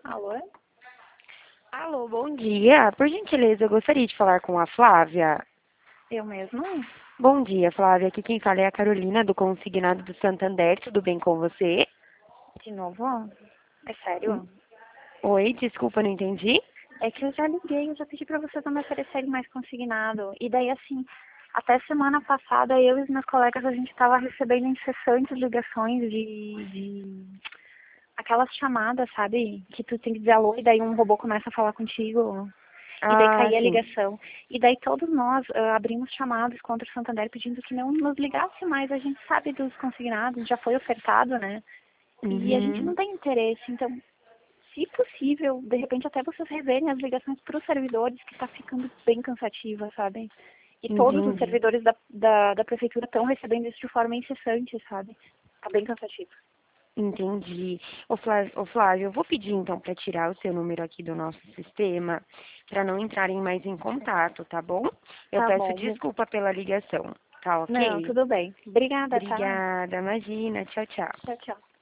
Alô? Alô, bom dia. Por gentileza, eu gostaria de falar com a Flávia. Eu mesma? Bom dia, Flávia. Aqui quem fala é a Carolina, do Consignado do Santander. Tudo bem com você? De novo? É Hum, sério? Oi, desculpa, não entendi. É que eu já liguei, eu já pedi pra vocês não me oferecerem mais consignado. E daí, assim, até semana passada, eu e os meus colegas, a gente tava recebendo incessantes ligações de aquelas chamadas, sabe? Que tu tem que dizer alô e daí um robô começa a falar contigo. E daí Ah, caía a sim. ligação. E daí todos nós abrimos chamadas contra o Santander pedindo que não nos ligasse mais. A gente sabe dos consignados, já foi ofertado, né? E a gente Uhum, não tem interesse. Então, se possível, de repente até vocês reverem as ligações para os servidores, que está ficando bem cansativa, sabe? E todos os entendi. servidores da prefeitura estão recebendo isso de forma incessante, sabe? Tá bem cansativo. Entendi. Ô Flávio, eu vou pedir então para tirar o seu número aqui do nosso sistema, para não entrarem mais em contato, tá bom? Eu Tá peço bom. desculpa pela ligação, tá Não, ok? tudo bem. Obrigada, tá? Obrigada, imagina. Tchau, tchau. Tchau, tchau.